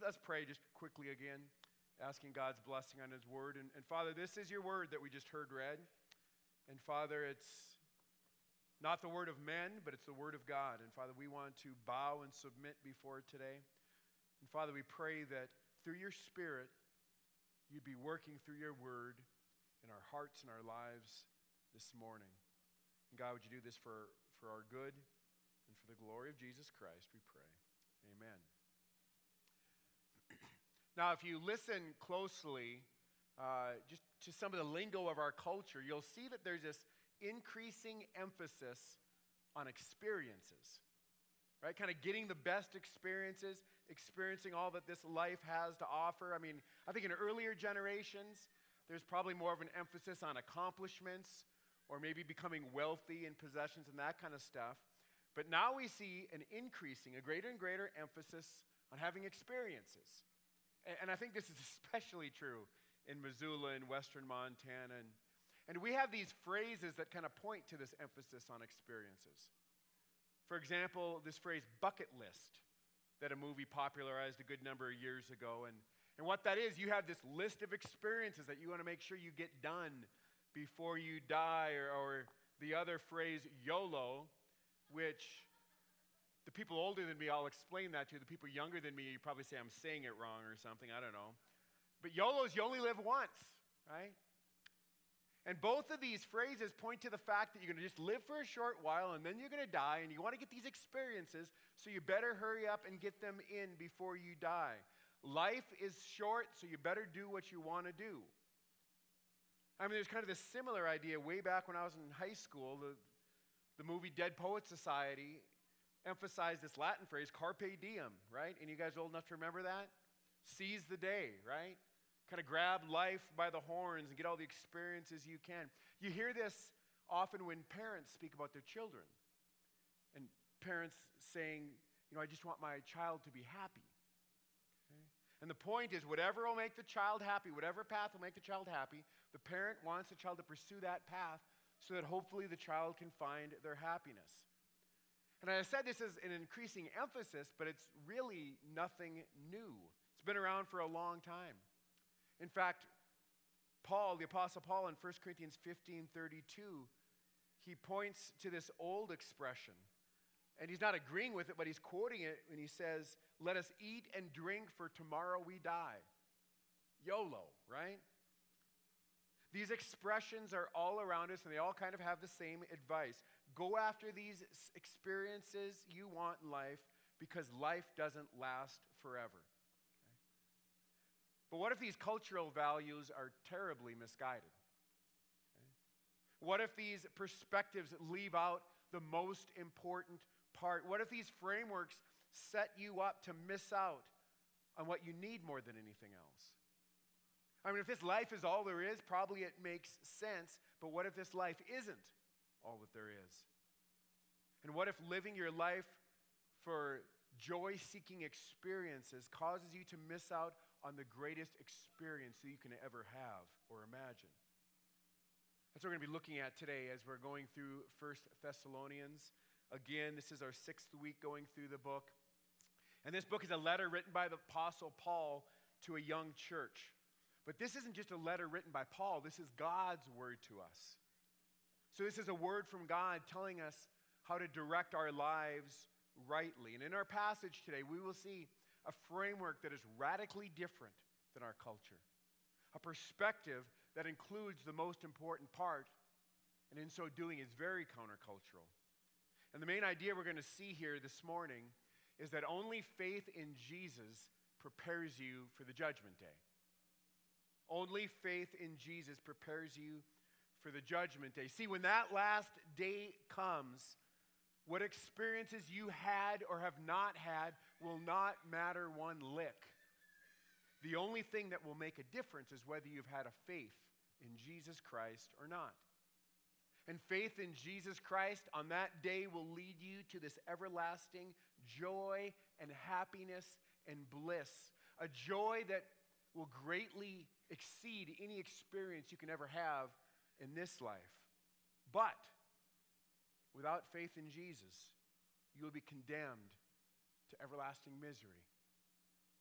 let's pray just quickly again, asking God's blessing on his word. And Father, this is your word that we just heard read. And Father, it's not the word of men, but it's the word of God. And Father, we want to bow and submit before it today. And Father, we pray that through your Spirit, you'd be working through your word in our hearts and our lives this morning. And God, would you do this for our good and for the glory of Jesus Christ, we pray. Amen. Now, if you listen closely just to some of the lingo of our culture, you'll see that there's this increasing emphasis on experiences, right? Kind of getting the best experiences, experiencing all that this life has to offer. I mean, I think in earlier generations, there's probably more of an emphasis on accomplishments or maybe becoming wealthy in possessions and that kind of stuff. But now we see a greater and greater emphasis on having experiences. And I think this is especially true in Missoula and western Montana. And we have these phrases that kind of point to this emphasis on experiences. For example, this phrase, bucket list, that a movie popularized a good number of years ago. And what that is, you have this list of experiences that you want to make sure you get done before you die. Or the other phrase, YOLO, which the people older than me, I'll explain that to. The people younger than me, you probably say I'm saying it wrong or something. I don't know. But YOLO is you only live once, right? And both of these phrases point to the fact that you're going to just live for a short while and then you're going to die, and you want to get these experiences, so you better hurry up and get them in before you die. Life is short, so you better do what you want to do. I mean, there's kind of this similar idea way back when I was in high school. The movie Dead Poets Society emphasized this Latin phrase, carpe diem, right? And you guys old enough to remember that? Seize the day, right? Kind of grab life by the horns and get all the experiences you can. You hear this often when parents speak about their children. And parents saying, I just want my child to be happy. Okay? And the point is, whatever will make the child happy, whatever path will make the child happy, the parent wants the child to pursue that path so that hopefully the child can find their happiness. And I said this is an increasing emphasis, but it's really nothing new. It's been around for a long time. In fact, Paul, the Apostle Paul, in 1 Corinthians 15:32, he points to this old expression. And he's not agreeing with it, but he's quoting it when he says, "Let us eat and drink, for tomorrow we die." YOLO, right? These expressions are all around us, and they all kind of have the same advice. Go after these experiences you want in life, because life doesn't last forever. Okay? But what if these cultural values are terribly misguided? Okay? What if these perspectives leave out the most important part? What if these frameworks set you up to miss out on what you need more than anything else? I mean, if this life is all there is, probably it makes sense. But what if this life isn't all that there is? And what if living your life for joy-seeking experiences causes you to miss out on the greatest experience that you can ever have or imagine? That's what we're going to be looking at today as we're going through 1 Thessalonians. Again, this is our 6th week going through the book. And this book is a letter written by the Apostle Paul to a young church. But this isn't just a letter written by Paul. This is God's word to us. So this is a word from God telling us how to direct our lives rightly. And in our passage today, we will see a framework that is radically different than our culture. A perspective that includes the most important part, and in so doing is very countercultural. And the main idea we're going to see here this morning is that only faith in Jesus prepares you for the judgment day. Only faith in Jesus prepares you for the judgment day. See, when that last day comes, what experiences you had or have not had will not matter one lick. The only thing that will make a difference is whether you've had a faith in Jesus Christ or not. And faith in Jesus Christ on that day will lead you to this everlasting joy and happiness and bliss. A joy that will greatly exceed any experience you can ever have in this life. But without faith in Jesus, you will be condemned to everlasting misery.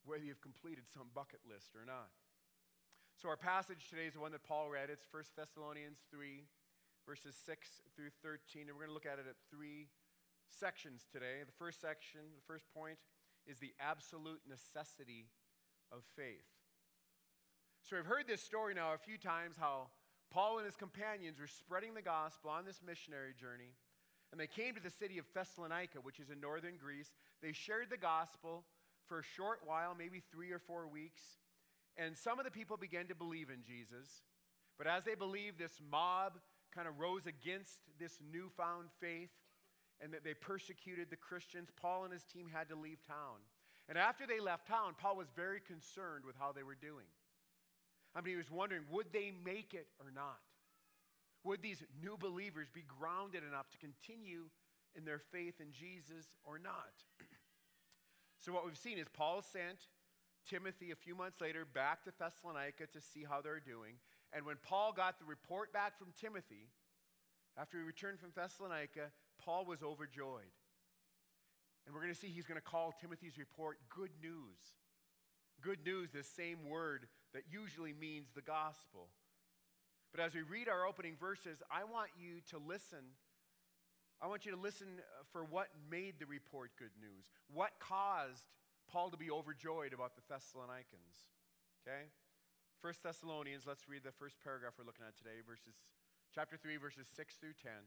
whether you've completed some bucket list or not. So our passage today is the one that Paul read. It's 1 Thessalonians 3, verses 6 through 13. And we're going to look at it at three sections today. The first section, the first point, is the absolute necessity of faith. So we've heard this story now a few times, how Paul and his companions were spreading the gospel on this missionary journey. And they came to the city of Thessalonica, which is in northern Greece. They shared the gospel for a short while, maybe 3 or 4 weeks. And some of the people began to believe in Jesus. But as they believed, this mob kind of rose against this newfound faith, and that they persecuted the Christians. Paul and his team had to leave town. And after they left town, Paul was very concerned with how they were doing. I mean, he was wondering, would they make it or not? Would these new believers be grounded enough to continue in their faith in Jesus or not? So what we've seen is Paul sent Timothy a few months later back to Thessalonica to see how they're doing. And when Paul got the report back from Timothy, after he returned from Thessalonica, Paul was overjoyed. And we're going to see he's going to call Timothy's report good news. Good news, this same word that usually means the gospel. But as we read our opening verses, I want you to listen. I want you to listen for what made the report good news. What caused Paul to be overjoyed about the Thessalonians. Okay? 1 Thessalonians, let's read the first paragraph we're looking at today, chapter 3, verses 6 through 10.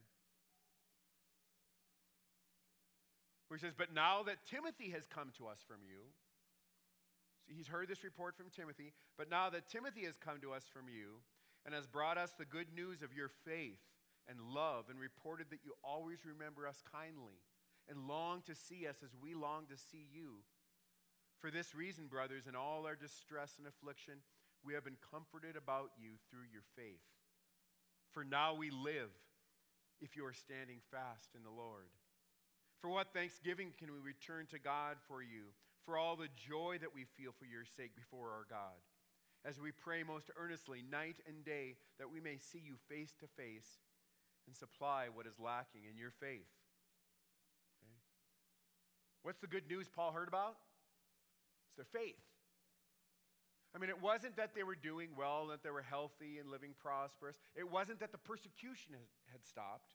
Where he says, "But now that Timothy has come to us from you," see, he's heard this report from Timothy, "but now that Timothy has come to us from you and has brought us the good news of your faith and love and reported that you always remember us kindly and long to see us as we long to see you. For this reason, brothers, in all our distress and affliction, we have been comforted about you through your faith. For now we live if you are standing fast in the Lord. For what thanksgiving can we return to God for you, for all the joy that we feel for your sake before our God, as we pray most earnestly night and day that we may see you face to face and supply what is lacking in your faith." Okay. What's the good news Paul heard about? It's their faith. I mean, it wasn't that they were doing well, that they were healthy and living prosperous. It wasn't that the persecution had stopped.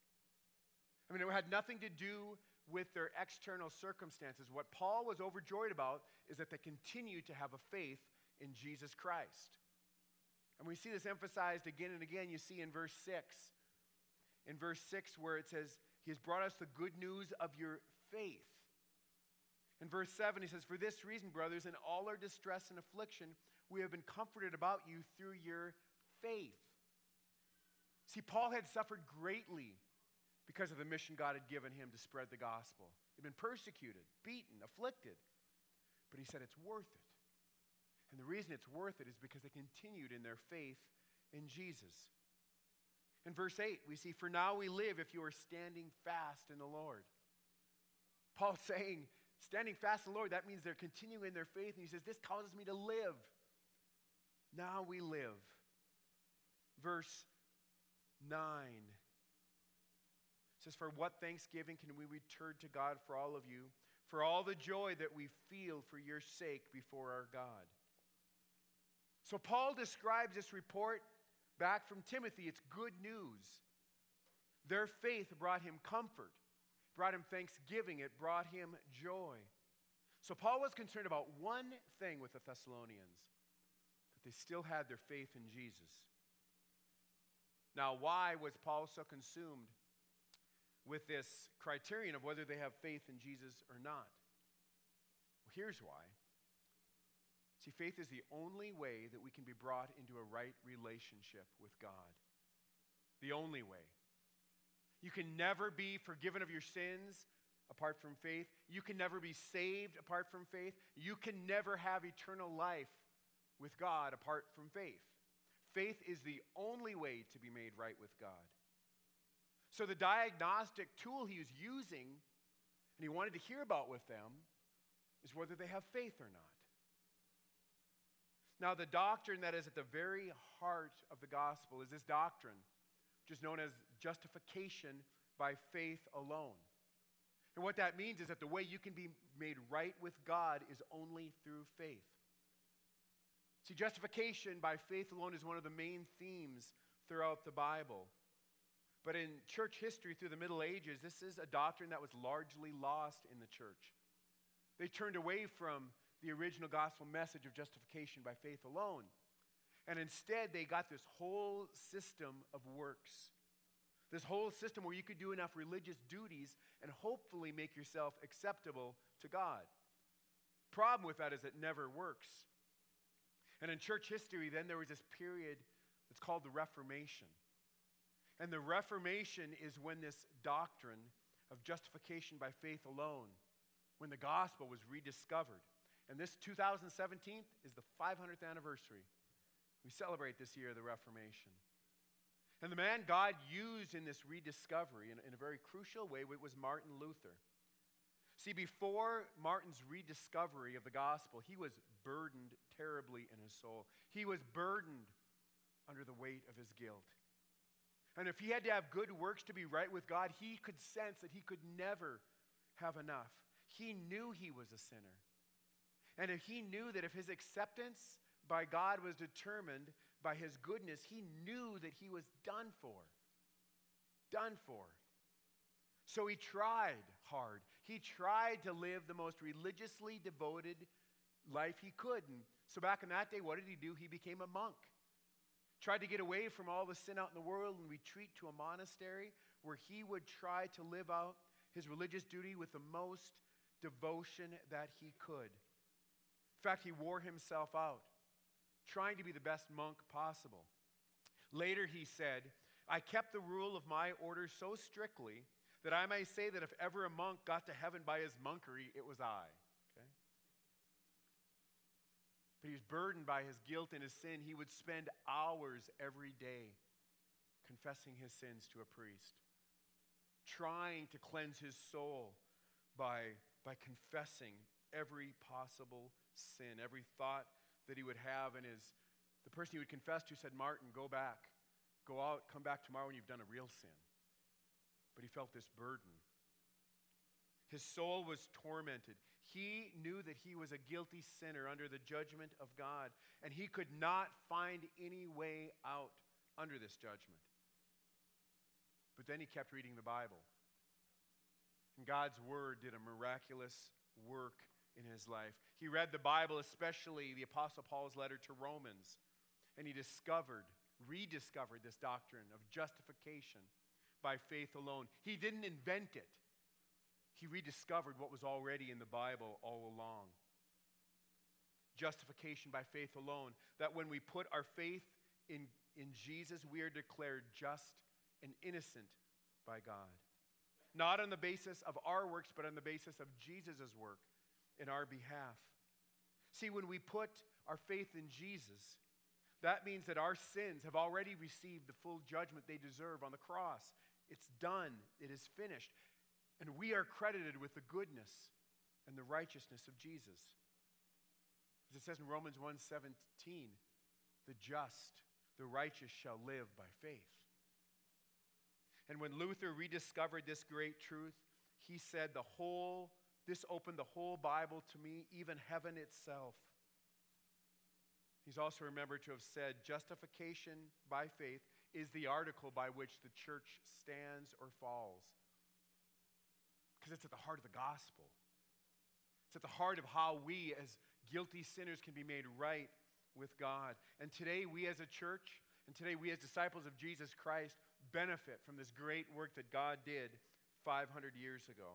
I mean, it had nothing to do with their external circumstances. What Paul was overjoyed about is that they continued to have a faith in Jesus Christ. And we see this emphasized again and again. You see in verse 6. In verse 6 where it says, "He has brought us the good news of your faith." In verse 7 he says, "For this reason, brothers, in all our distress and affliction, we have been comforted about you through your faith." See, Paul had suffered greatly because of the mission God had given him to spread the gospel. He'd been persecuted, beaten, afflicted. But he said it's worth it. And the reason it's worth it is because they continued in their faith in Jesus. In verse 8, we see, "For now we live if you are standing fast in the Lord." Paul's saying, standing fast in the Lord, that means they're continuing in their faith. And he says, this causes me to live. Now we live. Verse 9 says, "For what thanksgiving can we return to God for all of you, for all the joy that we feel for your sake before our God?" So Paul describes this report back from Timothy. It's good news. Their faith brought him comfort, brought him thanksgiving, it brought him joy. So Paul was concerned about one thing with the Thessalonians, that they still had their faith in Jesus. Now, why was Paul so consumed with this criterion of whether they have faith in Jesus or not? Well, here's why. See, faith is the only way that we can be brought into a right relationship with God. The only way. You can never be forgiven of your sins apart from faith. You can never be saved apart from faith. You can never have eternal life with God apart from faith. Faith is the only way to be made right with God. So the diagnostic tool he was using, and he wanted to hear about with them, is whether they have faith or not. Now, the doctrine that is at the very heart of the gospel is this doctrine, which is known as justification by faith alone. And what that means is that the way you can be made right with God is only through faith. See, justification by faith alone is one of the main themes throughout the Bible. But in church history through the Middle Ages, this is a doctrine that was largely lost in the church. They turned away from the original gospel message of justification by faith alone. And instead, they got this whole system of works. This whole system where you could do enough religious duties and hopefully make yourself acceptable to God. Problem with that is it never works. And in church history, then there was this period that's called the Reformation. And the Reformation is when this doctrine of justification by faith alone, when the gospel was rediscovered. And this 2017 is the 500th anniversary. We celebrate this year the Reformation. And the man God used in this rediscovery in a very crucial way was Martin Luther. See, before Martin's rediscovery of the gospel, he was burdened terribly in his soul. He was burdened under the weight of his guilt. And if he had to have good works to be right with God, he could sense that he could never have enough. He knew he was a sinner. And if he knew that if his acceptance by God was determined by his goodness, he knew that he was done for. Done for. So he tried hard. He tried to live the most religiously devoted life he could. And so back in that day, what did he do? He became a monk. Tried to get away from all the sin out in the world and retreat to a monastery where he would try to live out his religious duty with the most devotion that he could. In fact, he wore himself out, trying to be the best monk possible. Later he said, "I kept the rule of my order so strictly that I may say that if ever a monk got to heaven by his monkery, it was I." Okay? But he was burdened by his guilt and his sin. He would spend hours every day confessing his sins to a priest, trying to cleanse his soul by confessing every possible sin, every thought that he would have. And the person he would confess to said, "Martin, go back. Go out, come back tomorrow when you've done a real sin." But he felt this burden. His soul was tormented. He knew that he was a guilty sinner under the judgment of God, and he could not find any way out under this judgment. But then he kept reading the Bible. And God's word did a miraculous work in his life. He read the Bible, especially the Apostle Paul's letter to Romans, and he rediscovered this doctrine of justification by faith alone. He didn't invent it. He rediscovered what was already in the Bible all along. Justification by faith alone. That when we put our faith in Jesus, we are declared just and innocent by God. Not on the basis of our works, but on the basis of Jesus' work in our behalf. See, when we put our faith in Jesus, that means that our sins have already received the full judgment they deserve on the cross. It's done. It is finished. And we are credited with the goodness and the righteousness of Jesus. As it says in Romans 1:17, the just, the righteous shall live by faith. And when Luther rediscovered this great truth, he said, this opened the whole Bible to me, even heaven itself. He's also remembered to have said, justification by faith is the article by which the church stands or falls. Because it's at the heart of the gospel. It's at the heart of how we as guilty sinners can be made right with God. And today we as a church, and today we as disciples of Jesus Christ, benefit from this great work that God did 500 years ago.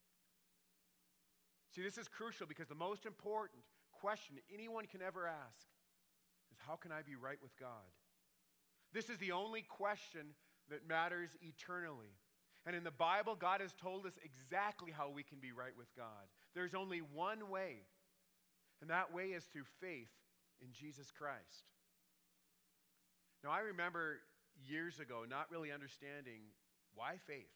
See, this is crucial because the most important question anyone can ever ask is, how can I be right with God? This is the only question that matters eternally. And in the Bible, God has told us exactly how we can be right with God. There's only one way, and that way is through faith in Jesus Christ. Now, I remember years ago not really understanding why faith.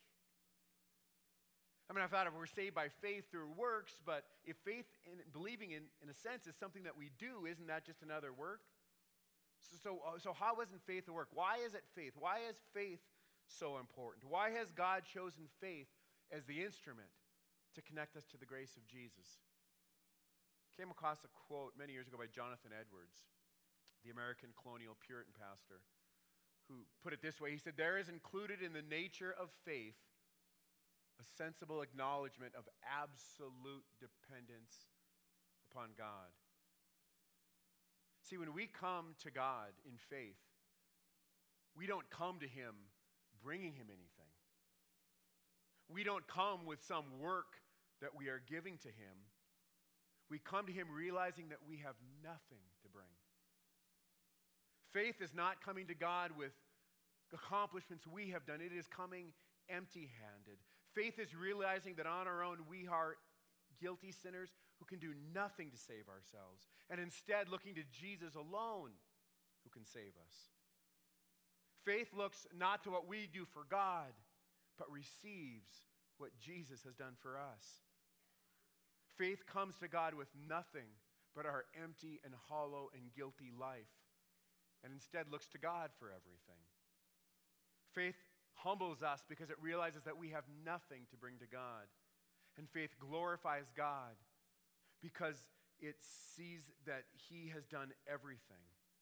I mean, I thought if we're saved by faith through works, but if faith in believing in a sense is something that we do, isn't that just another work? So how isn't faith a work? Why is it faith? Why is faith so important? Why has God chosen faith as the instrument to connect us to the grace of Jesus. Came across a quote many years ago by Jonathan Edwards, the American colonial Puritan pastor, who put it this way. He said, "There is included in the nature of faith a sensible acknowledgement of absolute dependence upon God." See, when we come to God in faith, we don't come to Him bringing Him anything. We don't come with some work that we are giving to Him. We come to Him realizing that we have nothing to bring. Faith is not coming to God with accomplishments we have done. It is coming empty-handed. Faith is realizing that on our own we are guilty sinners who can do nothing to save ourselves, and instead looking to Jesus alone who can save us. Faith looks not to what we do for God, but receives what Jesus has done for us. Faith comes to God with nothing but our empty and hollow and guilty life, and instead looks to God for everything. Faith humbles us because it realizes that we have nothing to bring to God. And faith glorifies God because it sees that He has done everything.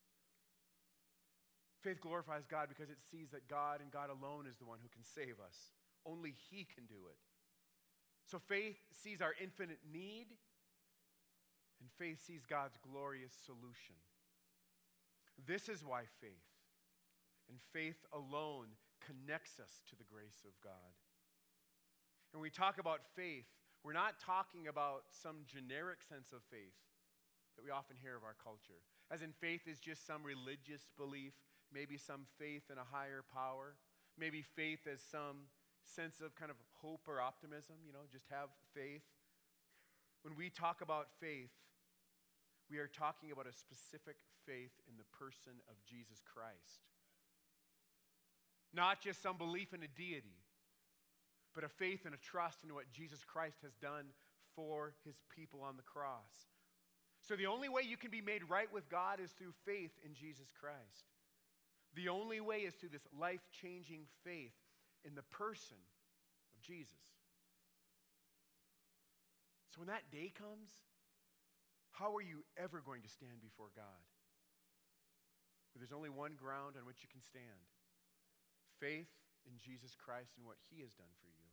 Faith glorifies God because it sees that God and God alone is the one who can save us. Only He can do it. So faith sees our infinite need, and faith sees God's glorious solution. This is why faith, and faith alone, connects us to the grace of God. And when we talk about faith, we're not talking about some generic sense of faith that we often hear of our culture. As in, faith is just some religious belief, maybe some faith in a higher power, maybe faith as some sense of kind of hope or optimism, just have faith. When we talk about faith, we are talking about a specific faith in the person of Jesus Christ. Not just some belief in a deity, but a faith and a trust in what Jesus Christ has done for His people on the cross. So the only way you can be made right with God is through faith in Jesus Christ. The only way is through this life-changing faith in the person of Jesus. So when that day comes, how are you ever going to stand before God? Well, there's only one ground on which you can stand. Faith in Jesus Christ and what He has done for you.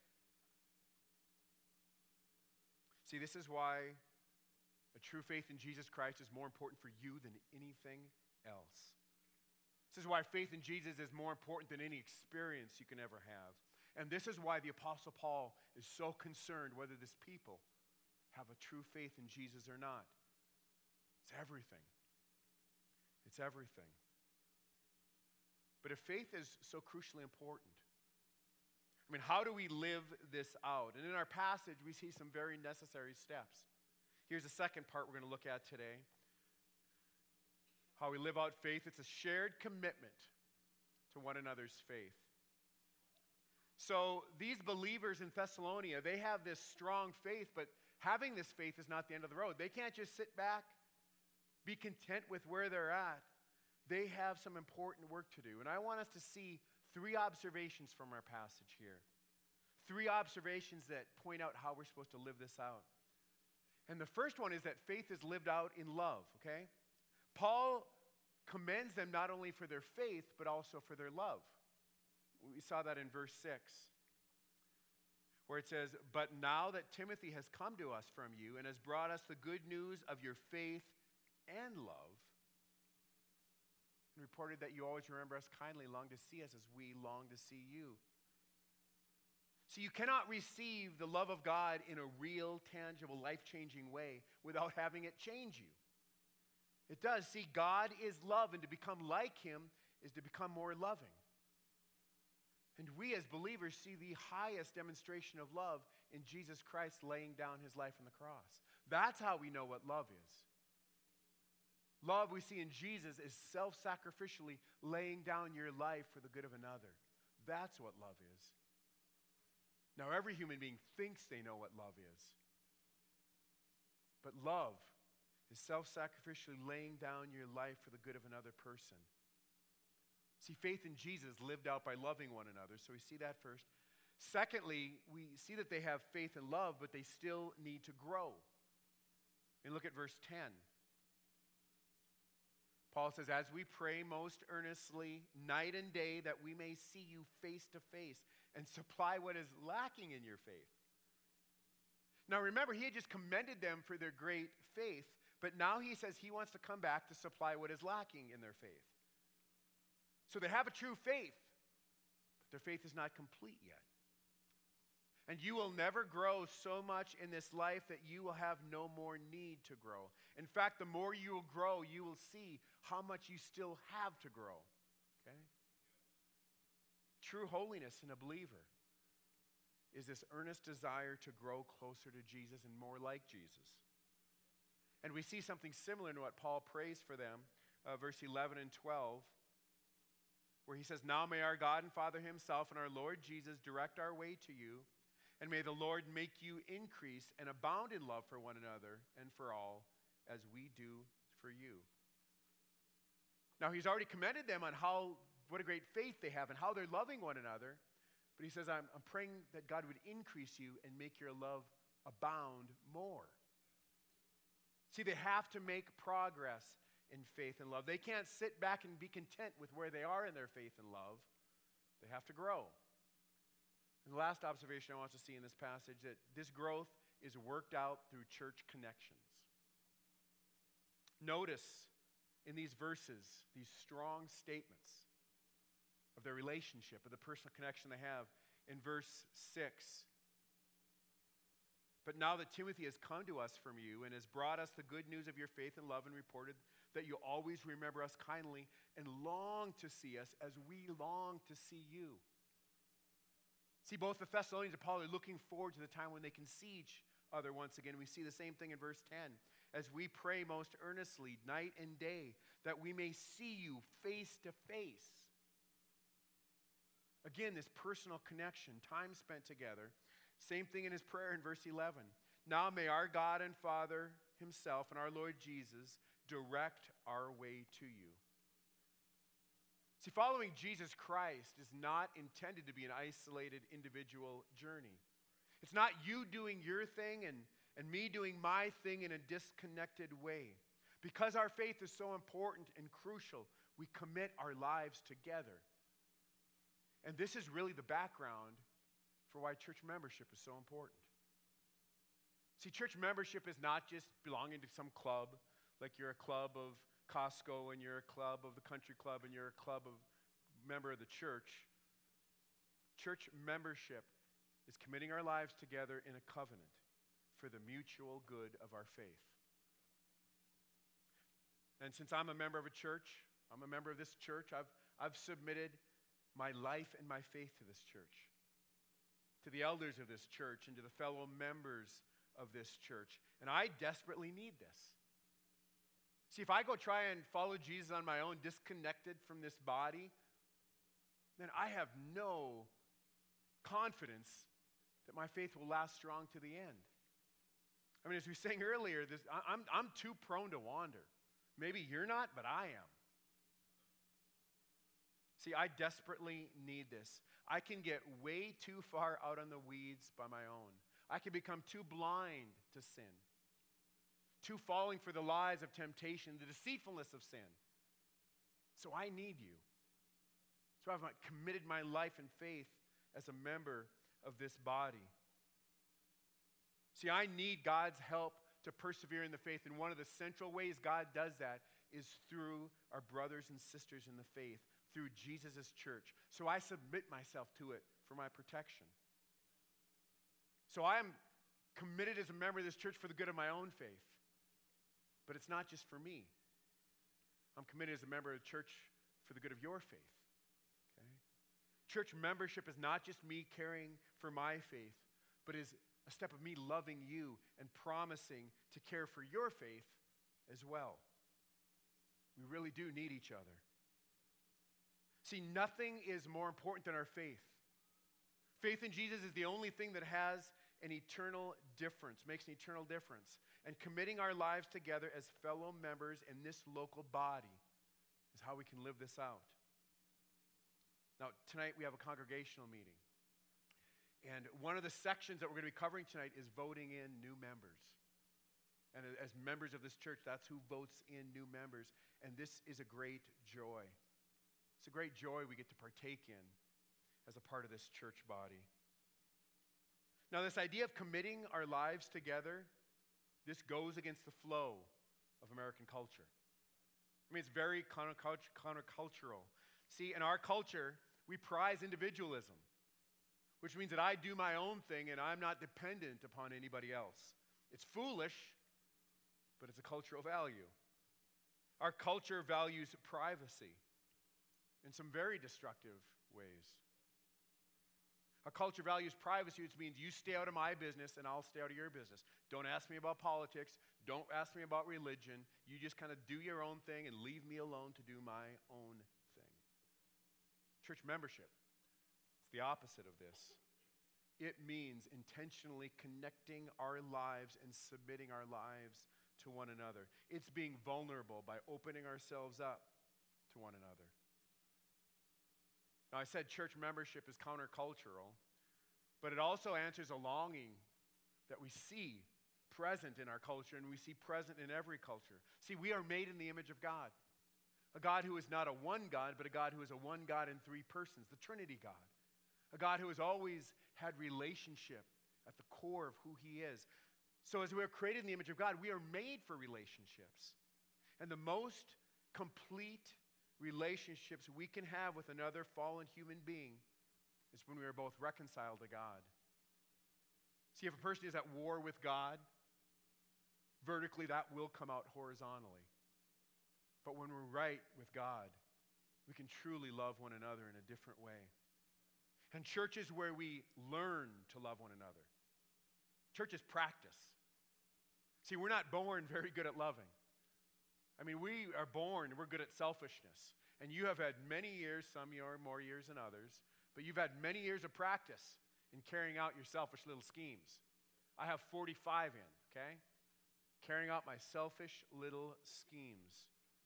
See, this is why a true faith in Jesus Christ is more important for you than anything else. This is why faith in Jesus is more important than any experience you can ever have. And this is why the Apostle Paul is so concerned whether this people have a true faith in Jesus or not. It's everything. It's everything. But if faith is so crucially important, how do we live this out? And in our passage, we see some very necessary steps. Here's the second part we're going to look at today. How we live out faith. It's a shared commitment to one another's faith. So these believers in Thessalonica, they have this strong faith, but having this faith is not the end of the road. They can't just sit back, be content with where they're at. They have some important work to do. And I want us to see 3 observations from our passage here. 3 observations that point out how we're supposed to live this out. And the first one is that faith is lived out in love, okay? Paul commends them not only for their faith, but also for their love. We saw that in verse 6, where it says, "But now that Timothy has come to us from you and has brought us the good news of your faith and love, and reported that you always remember us kindly, long to see us as we long to see you." So you cannot receive the love of God in a real, tangible, life-changing way without having it change you. It does. See, God is love, and to become like Him is to become more loving. And we as believers see the highest demonstration of love in Jesus Christ laying down His life on the cross. That's how we know what love is. Love we see in Jesus is self-sacrificially laying down your life for the good of another. That's what love is. Now, every human being thinks they know what love is. But love is self-sacrificially laying down your life for the good of another person. See, faith in Jesus lived out by loving one another. So we see that first. Secondly, we see that they have faith and love, but they still need to grow. And look at verse 10. Paul says, as we pray most earnestly, night and day, that we may see you face to face and supply what is lacking in your faith. Now remember, he had just commended them for their great faith, but now he says he wants to come back to supply what is lacking in their faith. So they have a true faith, but their faith is not complete yet. And you will never grow so much in this life that you will have no more need to grow. In fact, the more you will grow, you will see how much you still have to grow. Okay? True holiness in a believer is this earnest desire to grow closer to Jesus and more like Jesus. And we see something similar to what Paul prays for them, verse 11 and 12, where he says, now may our God and Father himself and our Lord Jesus direct our way to you, and may the Lord make you increase and abound in love for one another and for all, as we do for you. Now, he's already commended them on what a great faith they have and how they're loving one another. But he says, I'm praying that God would increase you and make your love abound more. See, they have to make progress in faith and love. They can't sit back and be content with where they are in their faith and love. They have to grow. And the last observation I want to see in this passage, that this growth is worked out through church connections. Notice in these verses, these strong statements of their relationship, of the personal connection they have. In verse 6, but now that Timothy has come to us from you and has brought us the good news of your faith and love and reported that you always remember us kindly and long to see us as we long to see you. See, both the Thessalonians and Paul are looking forward to the time when they can see each other once again. We see the same thing in verse 10. As we pray most earnestly, night and day, that we may see you face to face. Again, this personal connection, time spent together. Same thing in his prayer in verse 11. Now may our God and Father himself and our Lord Jesus direct our way to you. See, following Jesus Christ is not intended to be an isolated individual journey. It's not you doing your thing and me doing my thing in a disconnected way. Because our faith is so important and crucial, we commit our lives together. And this is really the background for why church membership is so important. See, church membership is not just belonging to some club, like you're a club of Costco and you're a club of the country club and you're a club of member of the church. Church membership is committing our lives together in a covenant for the mutual good of our faith. And since I'm a member of a church, I'm a member of this church, I've submitted my life and my faith to this church, to the elders of this church, and to the fellow members of this church. And I desperately need this. See, if I go try and follow Jesus on my own, disconnected from this body, then I have no confidence that my faith will last strong to the end. I mean, as we sang earlier, I'm too prone to wander. Maybe you're not, but I am. See, I desperately need this. I can get way too far out on the weeds by my own. I can become too blind to sin, too falling for the lies of temptation, the deceitfulness of sin. So I need you. So I've committed my life and faith as a member of this body. See, I need God's help to persevere in the faith, and one of the central ways God does that is through our brothers and sisters in the faith, through Jesus' church. So I submit myself to it for my protection. So I am committed as a member of this church for the good of my own faith. But it's not just for me. I'm committed as a member of the church for the good of your faith. Okay? Church membership is not just me caring for my faith, but is a step of me loving you and promising to care for your faith as well. We really do need each other. See, nothing is more important than our faith. Faith in Jesus is the only thing that has an eternal difference, makes an eternal difference. And committing our lives together as fellow members in this local body is how we can live this out. Now, tonight we have a congregational meeting. And one of the sections that we're going to be covering tonight is voting in new members. And as members of this church, that's who votes in new members. And this is a great joy. It's a great joy we get to partake in as a part of this church body. Now, this idea of committing our lives together, this goes against the flow of American culture. I mean, it's very countercultural. See, in our culture, we prize individualism, which means that I do my own thing and I'm not dependent upon anybody else. It's foolish, but it's a cultural value. Our culture values privacy in some very destructive ways. Our culture values privacy, which means you stay out of my business and I'll stay out of your business. Don't ask me about politics. Don't ask me about religion. You just kind of do your own thing and leave me alone to do my own thing. Church membership, it's the opposite of this. It means intentionally connecting our lives and submitting our lives to one another. It's being vulnerable by opening ourselves up to one another. Now, I said church membership is countercultural, but it also answers a longing that we see present in our culture and we see present in every culture. See, we are made in the image of God, a God who is not a one God, but a God who is a one God in three persons, the Trinity God, a God who has always had relationship at the core of who he is. So as we are created in the image of God, we are made for relationships. And the most complete relationships we can have with another fallen human being is when we are both reconciled to God. See, if a person is at war with God, vertically that will come out horizontally. But when we're right with God, we can truly love one another in a different way. And church is where we learn to love one another. Church is practice. See, we're not born very good at loving. I mean, we are born, we're good at selfishness. And you have had many years, some more years than others, but you've had many years of practice in carrying out your selfish little schemes. I have 45 in, okay? Carrying out my selfish little schemes.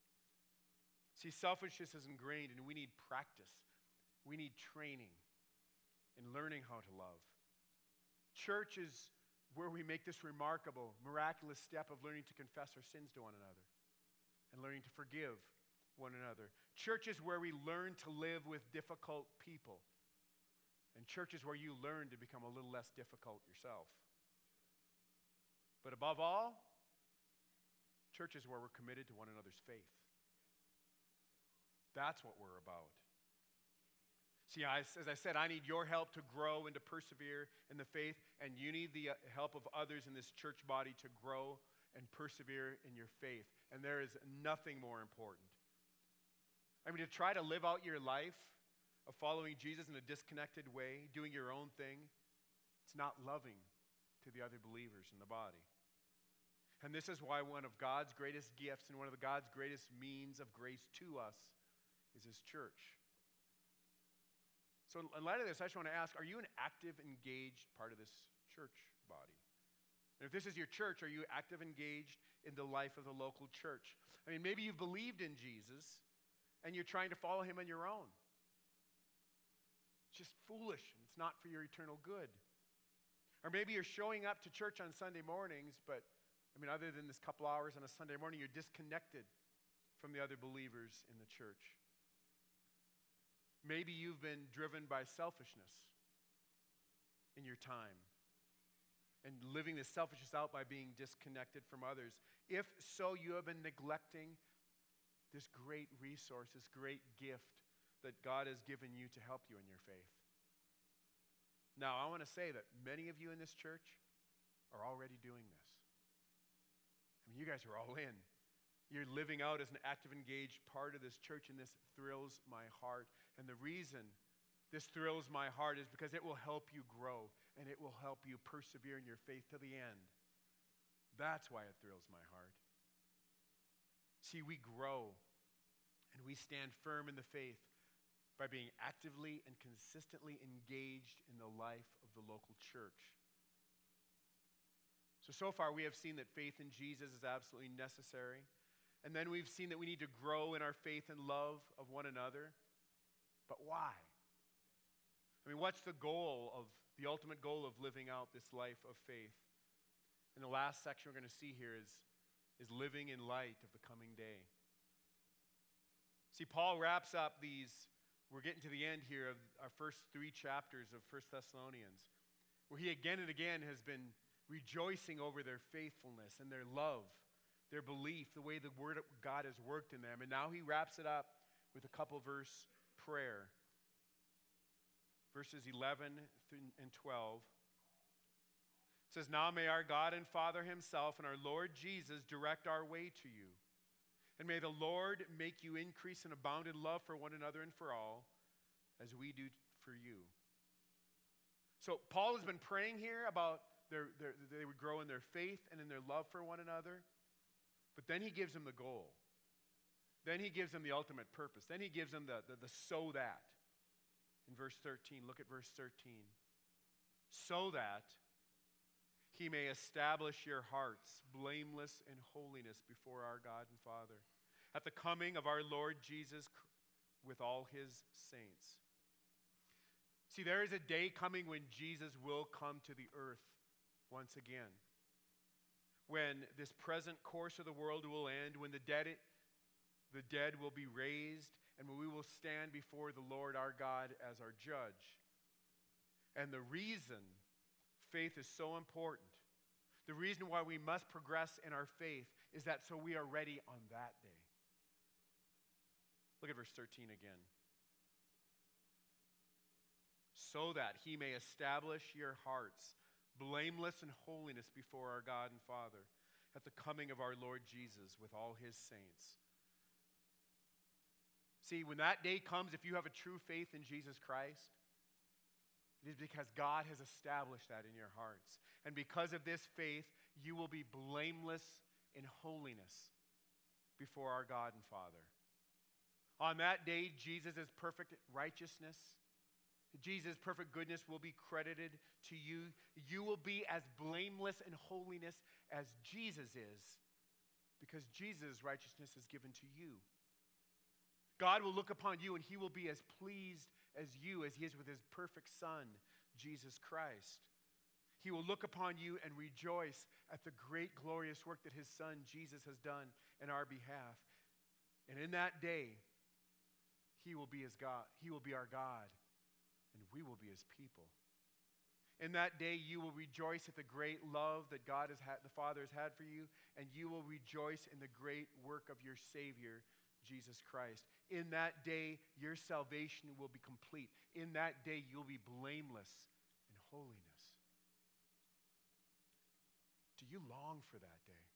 See, selfishness is ingrained, and we need practice. We need training in learning how to love. Church is where we make this remarkable, miraculous step of learning to confess our sins to one another and learning to forgive one another. Church is where we learn to live with difficult people. And church is where you learn to become a little less difficult yourself. But above all, church is where we're committed to one another's faith. That's what we're about. See, as I said, I need your help to grow and to persevere in the faith, and you need the help of others in this church body to grow and persevere in your faith. And there is nothing more important. I mean, to try to live out your life of following Jesus in a disconnected way, doing your own thing, it's not loving to the other believers in the body. And this is why one of God's greatest gifts and one of God's greatest means of grace to us is his church. So in light of this, I just want to ask, are you an active, engaged part of this church body? And if this is your church, are you active, engaged in the life of the local church? I mean, maybe you've believed in Jesus and you're trying to follow him on your own. It's just foolish and it's not for your eternal good. Or maybe you're showing up to church on Sunday mornings, but I mean, other than this couple hours on a Sunday morning, you're disconnected from the other believers in the church. Maybe you've been driven by selfishness in your time and living this selfishness out by being disconnected from others. If so, you have been neglecting this great resource, this great gift that God has given you to help you in your faith. Now, I want to say that many of you in this church are already doing this. I mean, you guys are all in. You're living out as an active, engaged part of this church, and this thrills my heart. And the reason this thrills my heart is because it will help you grow, and it will help you persevere in your faith to the end. That's why it thrills my heart. See, we grow, and we stand firm in the faith by being actively and consistently engaged in the life of the local church. So far we have seen that faith in Jesus is absolutely necessary. And then we've seen that we need to grow in our faith and love of one another. But why? I mean, what's the ultimate goal of living out this life of faith? And the last section we're going to see here is living in light of the coming day. See, Paul wraps up we're getting to the end here of our first 3 chapters of 1 Thessalonians, where he again and again has been rejoicing over their faithfulness and their love, their belief, the way the Word of God has worked in them. And now he wraps it up with a couple verse prayer. Verses 11 and 12. It says, "Now may our God and Father himself and our Lord Jesus direct our way to you. And may the Lord make you increase and abound in love for one another and for all, as we do for you." So Paul has been praying here about they would grow in their faith and in their love for one another. But then he gives them the goal. Then he gives them the ultimate purpose. Then he gives them the so that. In verse 13, look at verse 13. "So that he may establish your hearts blameless in holiness before our God and Father, at the coming of our Lord Jesus with all his saints." See, there is a day coming when Jesus will come to the earth once again. When this present course of the world will end, when the dead will be raised, and when we will stand before the Lord our God as our judge. And the reason faith is so important, the reason why we must progress in our faith, is that so we are ready on that day. Look at verse 13 again. "So that he may establish your hearts blameless in holiness before our God and Father, at the coming of our Lord Jesus with all his saints." See, when that day comes, if you have a true faith in Jesus Christ, it is because God has established that in your hearts. And because of this faith, you will be blameless in holiness before our God and Father. On that day, Jesus' perfect righteousness, Jesus' perfect goodness will be credited to you. You will be as blameless in holiness as Jesus is, because Jesus' righteousness is given to you. God will look upon you and he will be as pleased as you as he is with his perfect Son, Jesus Christ. He will look upon you and rejoice at the great glorious work that his Son Jesus has done in our behalf. And in that day, he will be his God. He will be our God, and we will be his people. In that day, you will rejoice at the great love that the Father has had for you, and you will rejoice in the great work of your Savior, Jesus Christ. In that day, your salvation will be complete. In that day, you'll be blameless in holiness. Do you long for that day?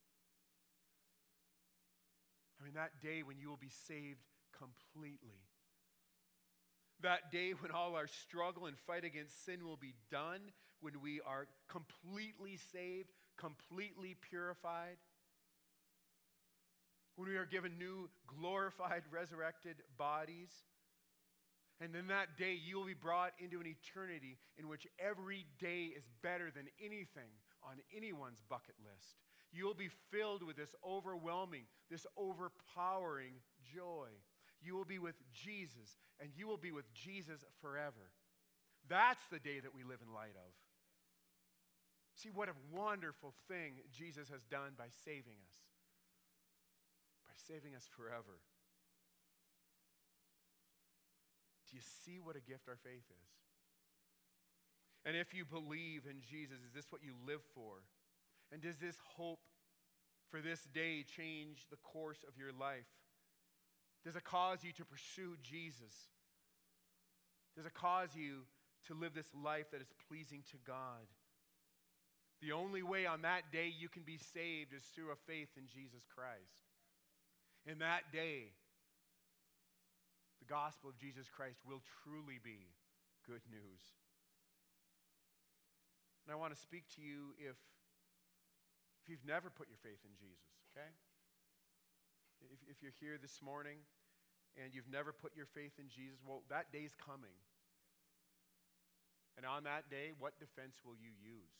I mean, that day when you will be saved completely. That day when all our struggle and fight against sin will be done, when we are completely saved, completely purified, when we are given new, glorified, resurrected bodies. And then that day, you will be brought into an eternity in which every day is better than anything on anyone's bucket list. You will be filled with this overwhelming, this overpowering joy. You will be with Jesus, and you will be with Jesus forever. That's the day that we live in light of. See what a wonderful thing Jesus has done by saving us. Saving us forever. Do you see what a gift our faith is? And if you believe in Jesus, is this what you live for? And does this hope for this day change the course of your life? Does it cause you to pursue Jesus? Does it cause you to live this life that is pleasing to God? The only way on that day you can be saved is through a faith in Jesus Christ. In that day, the gospel of Jesus Christ will truly be good news. And I want to speak to you if you've never put your faith in Jesus, okay? If you're here this morning and you've never put your faith in Jesus, well, that day's coming. And on that day, what defense will you use?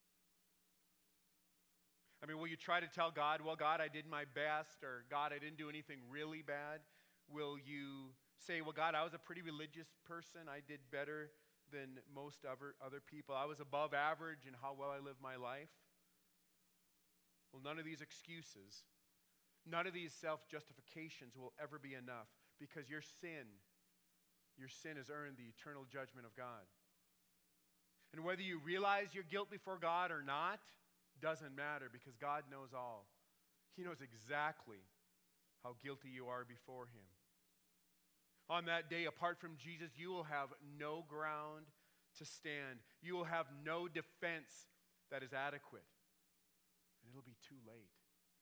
I mean, will you try to tell God, well, God, I did my best, or God, I didn't do anything really bad? Will you say, well, God, I was a pretty religious person. I did better than most other people. I was above average in how well I lived my life. Well, none of these excuses, none of these self-justifications will ever be enough, because your sin has earned the eternal judgment of God. And whether you realize your guilt before God or not, doesn't matter, because God knows all. He knows exactly how guilty you are before Him. On that day, apart from Jesus, you will have no ground to stand. You will have no defense that is adequate. And it'll be too late.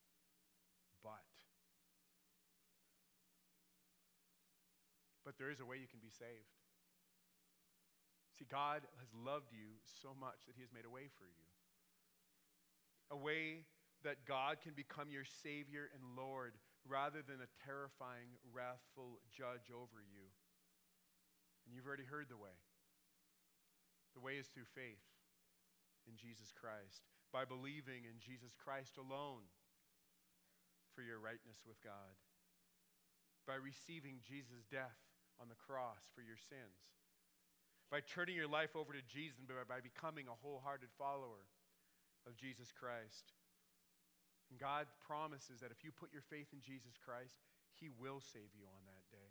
But there is a way you can be saved. See, God has loved you so much that He has made a way for you. A way that God can become your Savior and Lord rather than a terrifying, wrathful judge over you. And you've already heard the way. The way is through faith in Jesus Christ, by believing in Jesus Christ alone for your rightness with God, by receiving Jesus' death on the cross for your sins, by turning your life over to Jesus, and by becoming a wholehearted follower of Jesus Christ. And God promises that if you put your faith in Jesus Christ, He will save you on that day.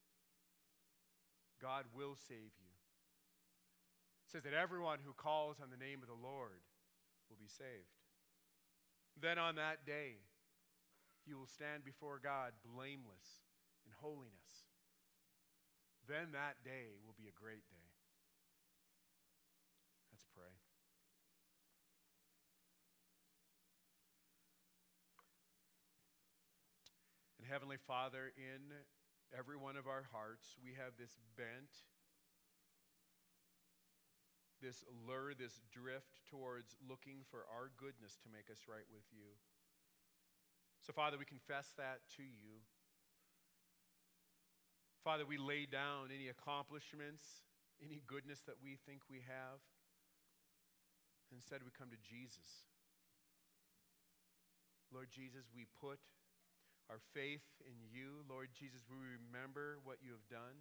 God will save you. It says that everyone who calls on the name of the Lord will be saved. Then on that day, you will stand before God blameless in holiness. Then that day will be a great day. Let's pray. And Heavenly Father, in every one of our hearts, we have this bent, this lure, this drift towards looking for our goodness to make us right with you. So, Father, we confess that to you. Father, we lay down any accomplishments, any goodness that we think we have. Instead, we come to Jesus. Lord Jesus, we put our faith in you. Lord Jesus, we remember what you have done.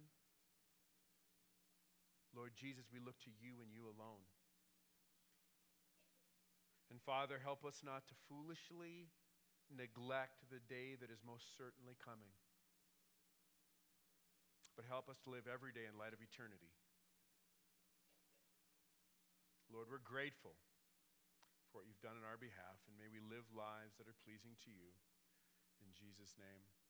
Lord Jesus, we look to you and you alone. And Father, help us not to foolishly neglect the day that is most certainly coming. But help us to live every day in light of eternity. Lord, we're grateful for what you've done on our behalf, and may we live lives that are pleasing to you. In Jesus' name.